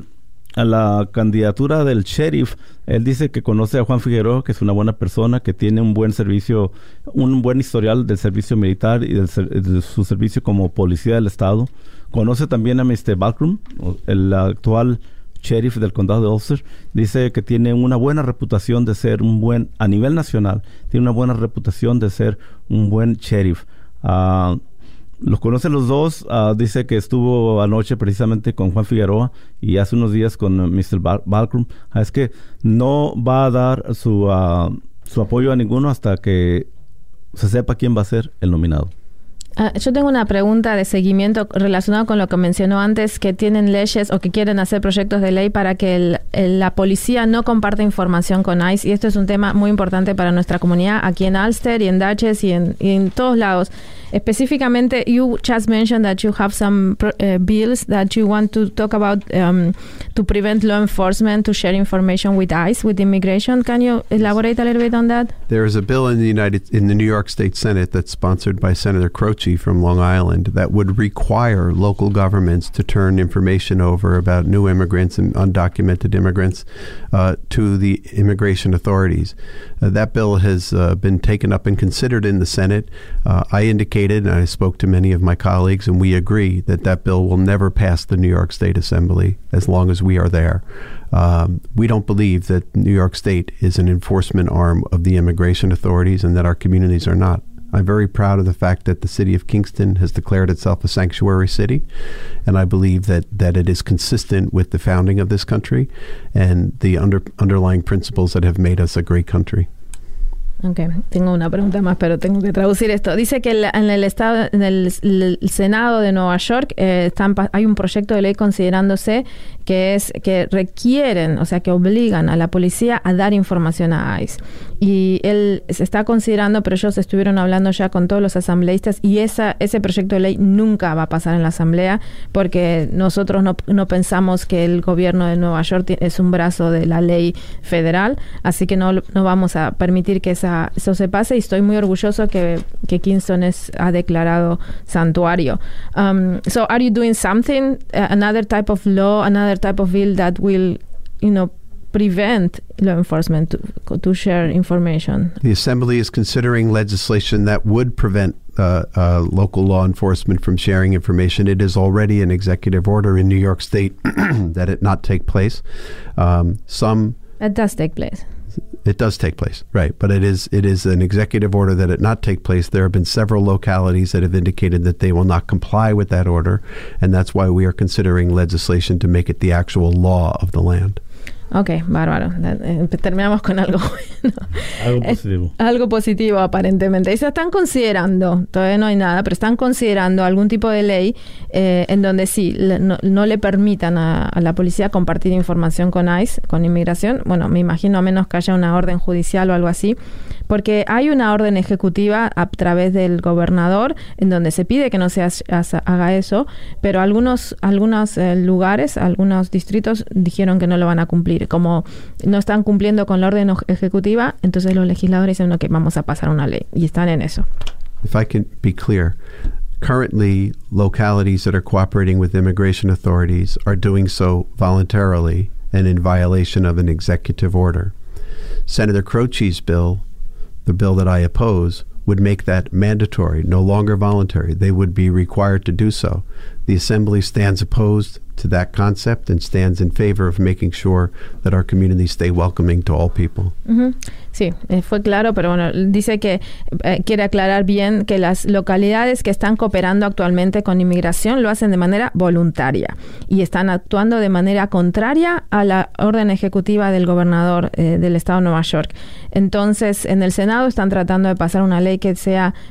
la candidatura del sheriff, él dice que conoce a Juan Figueroa, que es una buena persona, que tiene un buen servicio, un buen historial del servicio militar y de su servicio como policía del estado. Conoce también a Mr. Blarcom, el actual sheriff del condado de Ulster. Dice que tiene una buena reputación de ser a nivel nacional, tiene una buena reputación de ser un buen sheriff. los conoce los dos. Dice que estuvo anoche precisamente con Juan Figueroa y hace unos días con Mr. Balcrum. Es que no va a dar su apoyo a ninguno hasta que se sepa quién va a ser el nominado. Yo tengo una pregunta de seguimiento relacionada con lo que mencionó antes, que tienen leyes o que quieren hacer proyectos de ley para que la policía no comparta información con ICE, y esto es un tema muy importante para nuestra comunidad aquí en Ulster y en Dutchess y en todos lados. Específicamente, you just mentioned that you have some bills that you want to talk about to prevent law enforcement to share information with ICE, with immigration. Can you elaborate a little bit on that? There is a bill in the New York State Senate that's sponsored by Senator Croce from Long Island that would require local governments to turn information over about new immigrants and undocumented immigrants to the immigration authorities. That bill has been taken up and considered in the Senate. I indicated, and I spoke to many of my colleagues, and we agree that bill will never pass the New York State Assembly as long as we are there. We don't believe that New York State is an enforcement arm of the immigration authorities and that our communities are not. I'm very proud of the fact that the city of Kingston has declared itself a sanctuary city, and I believe that it is consistent with the founding of this country and the underlying principles that have made us a great country. Okay, tengo una pregunta más, pero tengo que traducir esto. Dice que en el Senado de Nueva York hay un proyecto de ley considerándose que requieren, o sea, que obligan a la policía a dar información a ICE. Y él se está considerando, pero ellos estuvieron hablando ya con todos los asambleístas, y ese proyecto de ley nunca va a pasar en la asamblea, porque nosotros no pensamos que el gobierno de Nueva York es un brazo de la ley federal, así que no vamos a permitir que eso se pase, y estoy muy orgulloso que Kingston ha declarado santuario. So are you doing something, another type of law, another type of bill that will, prevent law enforcement to share information? The Assembly is considering legislation that would prevent local law enforcement from sharing information. It is already an executive order in New York State that it not take place. It does take place. It does take place, right? But it is an executive order that it not take place. There have been several localities that have indicated that they will not comply with that order, and that's why we are considering legislation to make it the actual law of the land. Ok, bárbaro. Terminamos con algo bueno. Algo positivo. Algo positivo, aparentemente. Y se están considerando, todavía no hay nada, pero están considerando algún tipo de ley en donde sí, no le permitan a la policía compartir información con ICE, con inmigración. Bueno, me imagino a menos que haya una orden judicial o algo así, porque hay una orden ejecutiva a través del gobernador en donde se pide que no se haga eso, pero algunos lugares, algunos distritos dijeron que no lo van a cumplir. Como no están cumpliendo con la orden ejecutiva, entonces los legisladores dicen que vamos a pasar una ley, y están en eso. If I can be clear, currently localities that are cooperating with immigration authorities are doing so voluntarily and in violation of an executive order. Senator Croce's bill, the bill that I oppose, would make that mandatory, no longer voluntary. They would be required to do so. The Assembly stands opposed to that concept and stands in favor of making sure that our communities stay welcoming to all people. Uh-huh. Sí, fue claro, pero bueno, dice que quiere aclarar bien que las localidades que están cooperando actualmente con inmigración lo hacen de manera voluntaria y están actuando de manera contraria a la orden ejecutiva del gobernador del estado de Nueva York. Entonces, en el Senado están tratando de pasar una ley que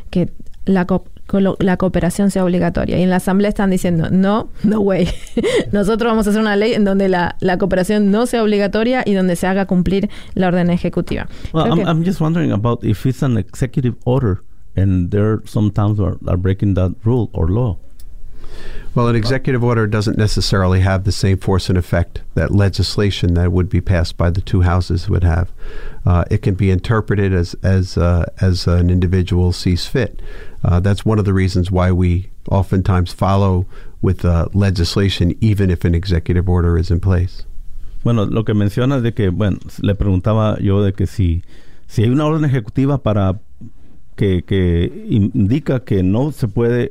la cooperación sea obligatoria. Y en la Asamblea están diciendo, no way. Nosotros vamos a hacer una ley en donde la cooperación no sea obligatoria y donde se haga cumplir la orden ejecutiva. Well, I'm just wondering about if it's an executive order and there some towns are breaking that rule or law. Well, an executive order doesn't necessarily have the same force and effect that legislation that would be passed by the two houses would have. It can be interpreted as an individual sees fit. That's one of the reasons why we oftentimes follow with legislation, even if an executive order is in place. Bueno, lo que menciona de que, bueno, le preguntaba yo de que si hay una orden ejecutiva para que indica que no se puede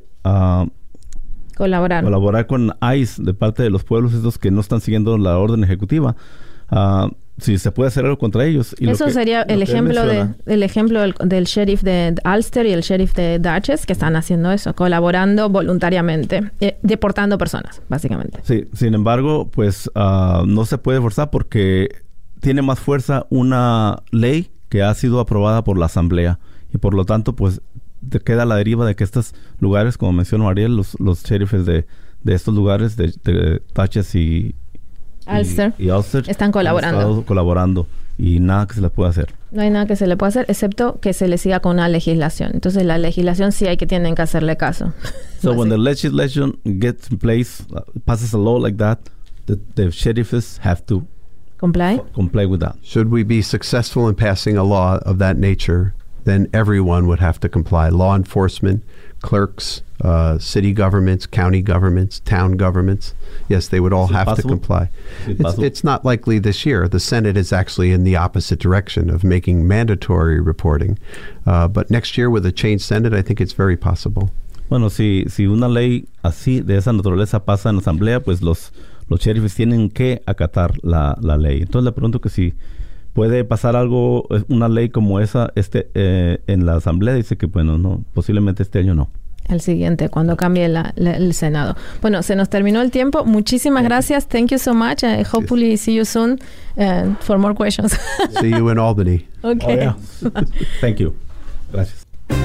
colaborar con ICE de parte de los pueblos estos que no están siguiendo la orden ejecutiva, si se puede hacer algo contra ellos. Y eso sería el ejemplo del sheriff de Ulster y el sheriff de Dutchess, que están haciendo eso, colaborando voluntariamente, deportando personas, básicamente. Sí, sin embargo, pues no se puede forzar porque tiene más fuerza una ley que ha sido aprobada por la Asamblea y por lo tanto, pues te queda la deriva de que estos lugares, como mencionó Ariel, los sheriffes de estos lugares de Dutchess y Ulster están colaborando y nada que se les pueda hacer. No hay nada que se le pueda hacer excepto que se le siga con una legislación. Entonces la legislación sí tienen que hacerle caso. So when the legislation gets in place, passes a law like that, the sheriffs have to comply with that. Should we be successful in passing a law of that nature, then everyone would have to comply. Law enforcement, clerks, city governments, county governments, town governments. Yes, they would all have to comply. It's not likely this year. The Senate is actually in the opposite direction of making mandatory reporting. But next year with a changed Senate, I think it's very possible. Bueno, si una ley así, de esa naturaleza, pasa en la Asamblea, pues los sheriffs tienen que acatar la ley. Entonces le pregunto que si puede pasar algo, una ley como esa en la Asamblea. Dice que, bueno, no, posiblemente este año no. El siguiente, cuando cambie el Senado. Bueno, se nos terminó el tiempo. Muchísimas gracias. Thank you so much. Hopefully see you soon for more questions. See you in Albany. Okay. Oh, yeah. Thank you. Gracias.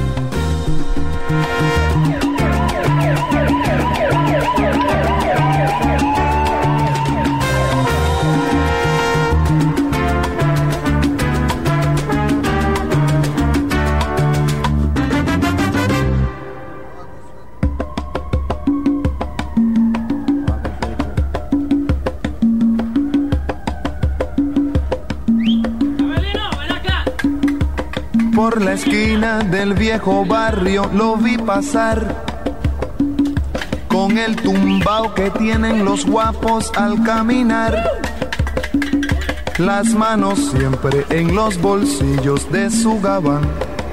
Por la esquina del viejo barrio lo vi pasar, con el tumbao que tienen los guapos al caminar, las manos siempre en los bolsillos de su gabán,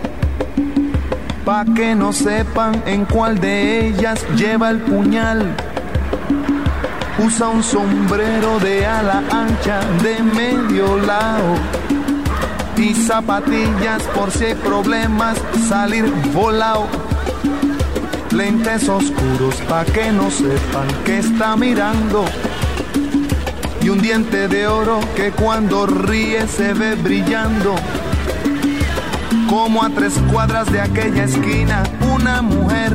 pa' que no sepan en cuál de ellas lleva el puñal. Usa un sombrero de ala ancha de medio lado y zapatillas por si hay problemas, salir volado. Lentes oscuros pa' que no sepan que está mirando, y un diente de oro que cuando ríe se ve brillando. Como a 3 cuadras de aquella esquina, una mujer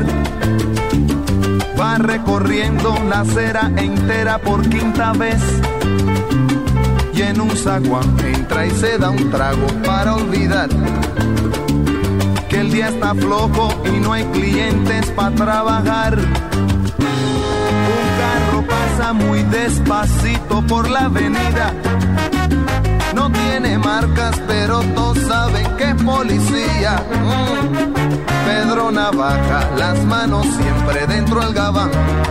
va recorriendo la acera entera por 5ª vez, y en un zaguán entra y se da un trago para olvidar que el día está flojo y no hay clientes para trabajar. Un carro pasa muy despacito por la avenida, no tiene marcas pero todos saben que es policía. Pedro Navaja, las manos siempre dentro del gabán,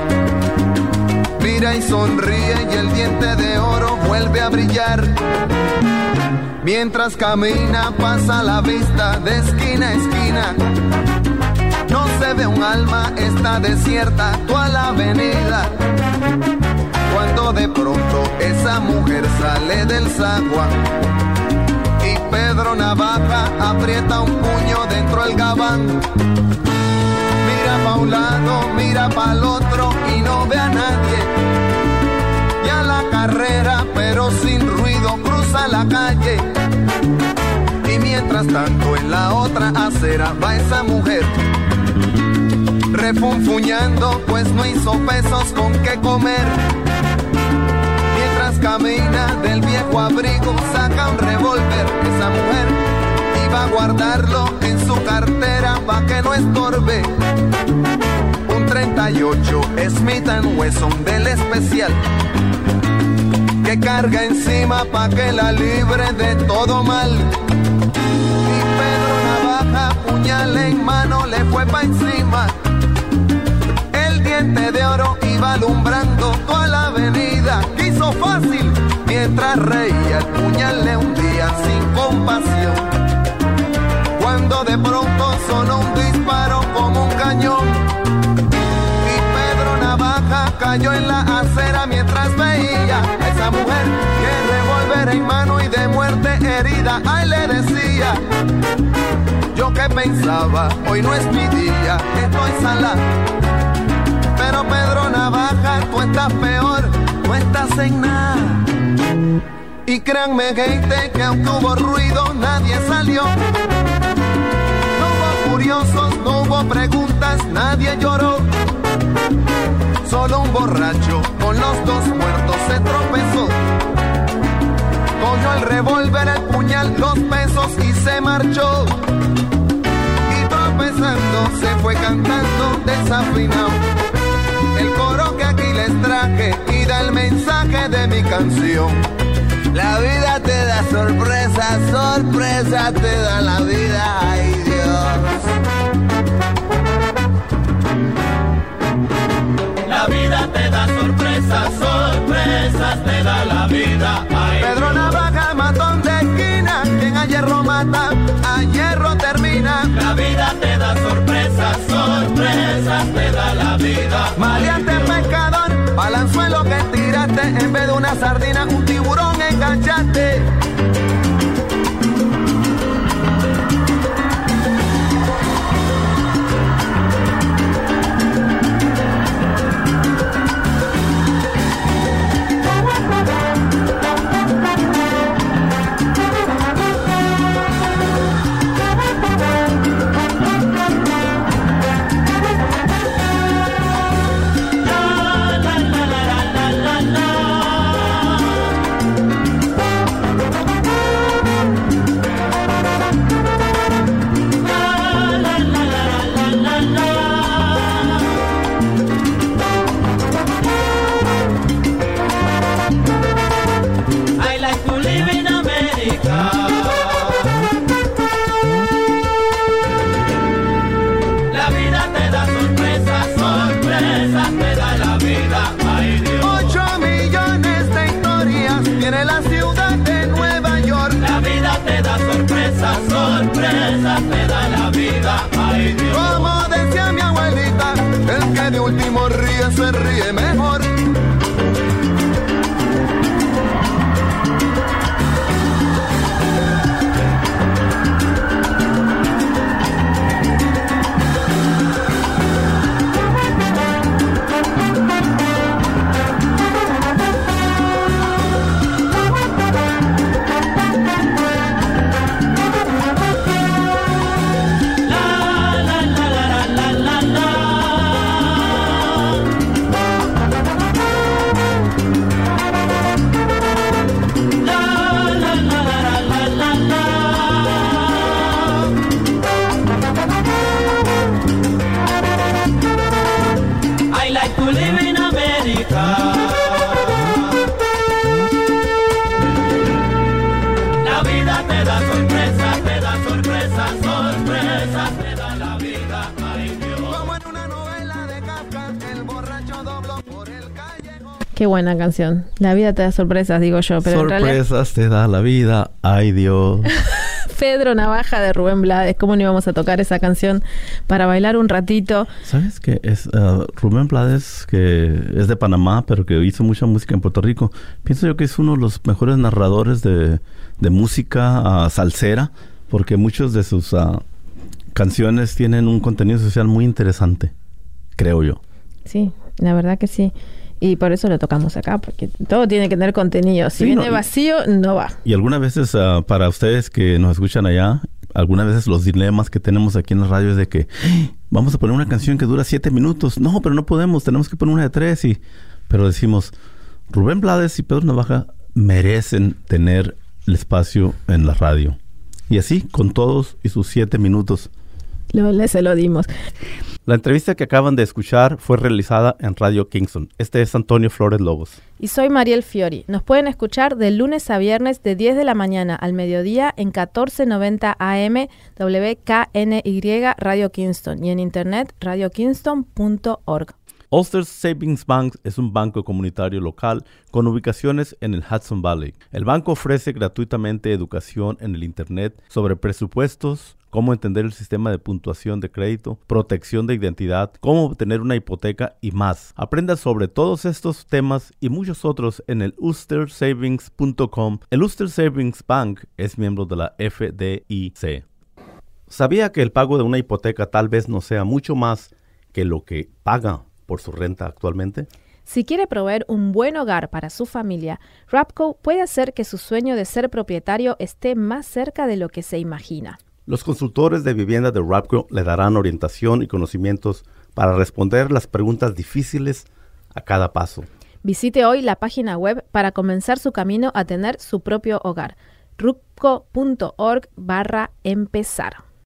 mira y sonríe y el diente de oro vuelve a brillar. Mientras camina pasa la vista de esquina a esquina, no se ve un alma, está desierta toda la avenida. Cuando de pronto esa mujer sale del zaguán y Pedro Navaja aprieta un puño dentro del gabán. Mira pa' un lado, mira pa' el otro y no ve a nadie. Y a la carrera, pero sin ruido, cruza la calle. Y mientras tanto en la otra acera va esa mujer, refunfuñando, pues no hizo pesos con qué comer. Mientras camina del viejo abrigo, saca un revólver. Esa mujer iba a guardarlo en su cartera pa' que no estorbe. Un 38 Smith & Wesson del especial, que carga encima pa' que la libre de todo mal. Y Pedro Navaja, puñal en mano, le fue pa' encima. El diente de oro iba alumbrando toda la avenida. Quiso fácil, mientras reía el puñal le hundía sin compasión. Cuando de pronto sonó un disparo como un cañón, y Pedro Navaja cayó en la acera mientras veía a esa mujer que revolvía revólver en mano y de muerte herida. Ay, le decía, yo que pensaba, hoy no es mi día, estoy sala. Pero Pedro Navaja, tú estás peor, no estás en nada. Y créanme, gente, que aunque hubo ruido, nadie salió. No hubo curiosos, no hubo preguntas, nadie lloró. Solo un borracho con los dos muertos se tropezó. Cogió el revólver, el puñal, los pesos y se marchó. Y tropezando se fue cantando desafinado el coro que aquí les traje y da el mensaje de mi canción. La vida te da sorpresas, sorpresas te da la vida, ay Dios. La vida te da sorpresas, sorpresas te da la vida, ay Pedro Dios. Navaja, matón de esquina, quien a hierro mata, a hierro termina. La vida te da sorpresas, sorpresas te da la vida. Maleante pescador, balanzuelo que tiraste, en vez de una sardina, un tiburón enganchaste. Sorpresas te da la vida, ay Dios. Como decía mi abuelita, el que de último ríe se ríe mejor. Qué buena canción. La vida te da sorpresas, digo yo. Pero sorpresas te da la vida, ay Dios. Pedro Navaja de Rubén Blades. ¿Cómo no íbamos a tocar esa canción para bailar un ratito? ¿Sabes qué? Es Rubén Blades, que es de Panamá, pero que hizo mucha música en Puerto Rico. Pienso yo que es uno de los mejores narradores de música salsera, porque muchos de sus canciones tienen un contenido social muy interesante, creo yo. Sí, la verdad que sí. Y por eso lo tocamos acá, porque todo tiene que tener contenido. Si viene vacío, no va. Y algunas veces, para ustedes que nos escuchan allá, algunas veces los dilemas que tenemos aquí en la radio es de que vamos a poner una canción que dura 7 minutos. No, pero no podemos, tenemos que poner una de 3. Pero decimos, Rubén Blades y Pedro Navaja merecen tener el espacio en la radio. Y así, con todos y sus 7 minutos. Se lo dimos. La entrevista que acaban de escuchar fue realizada en Radio Kingston. Este es Antonio Flores Lobos. Y soy Mariel Fiori. Nos pueden escuchar de lunes a viernes de 10 de la mañana al mediodía en 1490 AM WKNY Radio Kingston y en internet radiokingston.org. Ulster Savings Bank es un banco comunitario local con ubicaciones en el Hudson Valley. El banco ofrece gratuitamente educación en el Internet sobre presupuestos, cómo entender el sistema de puntuación de crédito, protección de identidad, cómo obtener una hipoteca y más. Aprenda sobre todos estos temas y muchos otros en el ulstersavings.com. El Ulster Savings Bank es miembro de la FDIC. ¿Sabía que el pago de una hipoteca tal vez no sea mucho más que lo que paga por su renta actualmente? Si quiere proveer un buen hogar para su familia, Rapco puede hacer que su sueño de ser propietario esté más cerca de lo que se imagina. Los consultores de vivienda de Rapco le darán orientación y conocimientos para responder las preguntas difíciles a cada paso. Visite hoy la página web para comenzar su camino a tener su propio hogar. rapco.org/empezar.